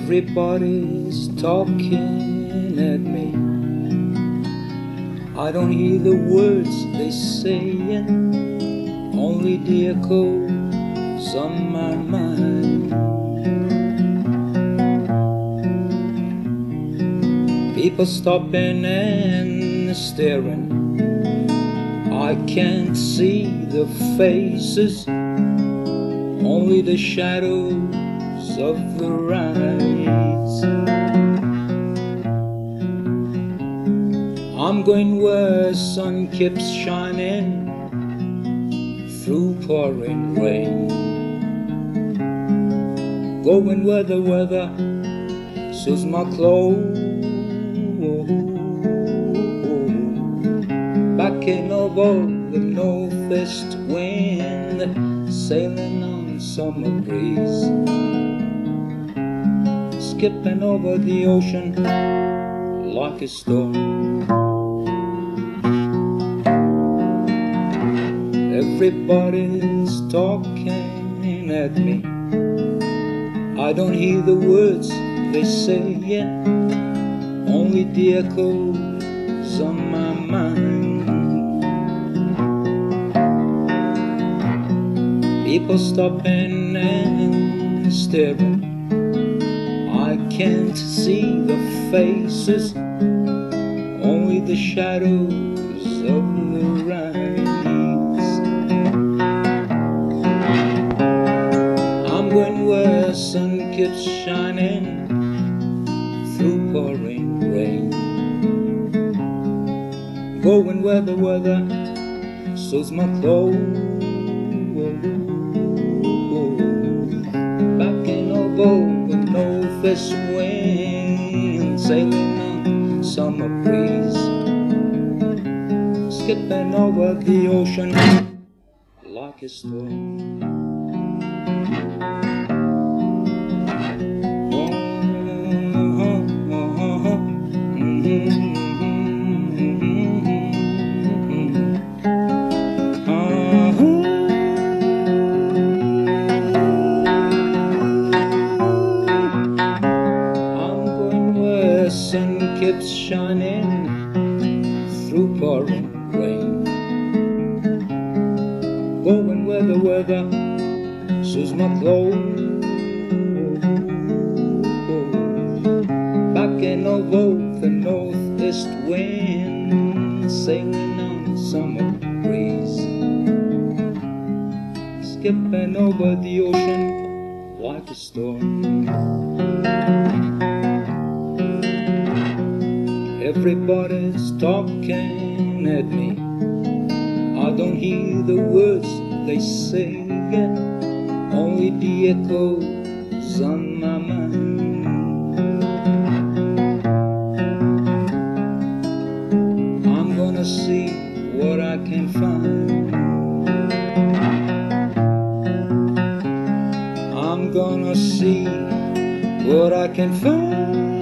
Everybody's talking at me. I don't hear the words they saying, only the echoes on my mind. People stopping and staring, I can't see the faces, only the shadows of the rise. I'm going where sun keeps shining through pouring rain, going where the weather suits my clothes, backing over the northeast wind, sailing on summer breeze, skipping over the ocean like a storm. Everybody's talking at me. I don't hear the words they say, only the echoes on my mind. People stopping and staring, I can't see the faces, only the shadows of the rise. I'm going where sun keeps shining through pouring rain, going where the weather suits my clothes, backing over the northeast wind, sailing on summer breeze, skipping over the ocean like a storm. Sun keeps shining through pouring rain, going where the weather suits my clothes, backing over the northeast wind, sailing on summer breeze, skipping over the ocean like a storm. Everybody's talking at me. I don't hear the words they say, only the echoes on my mind. I'm gonna see what I can find. I'm gonna see what I can find.